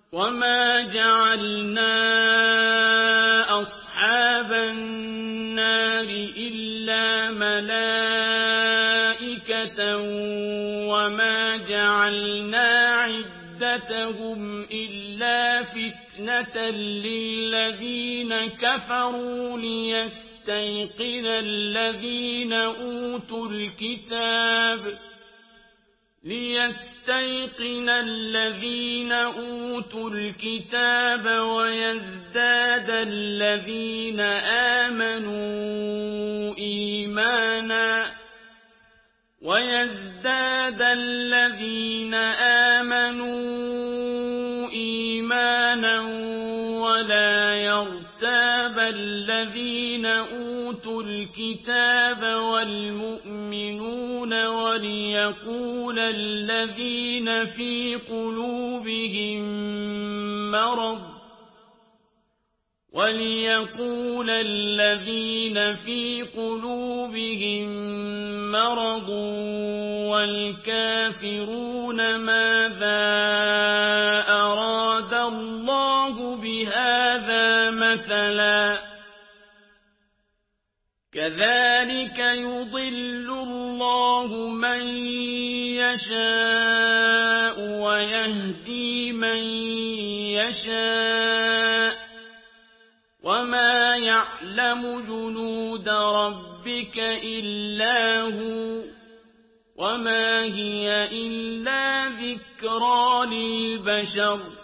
وما جعلنا أصحاب النار إلا ملائكة وما جعلنا عدتهم إلا فتنة للذين كفروا ليستيقن الذين أوتوا الكتاب ويزداد الذين آمنوا إيمانا ولا يرتاب الذين أوتوا الكتاب والمؤمنون وليقول الذين في قلوبهم مرض والكافرون ماذا أراد الله بهذا مثلا كذلك يضل الله من يشاء ويهدي من يشاء وما يعلم جنود ربك إلا هو وما هي إلا ذكرى للبشر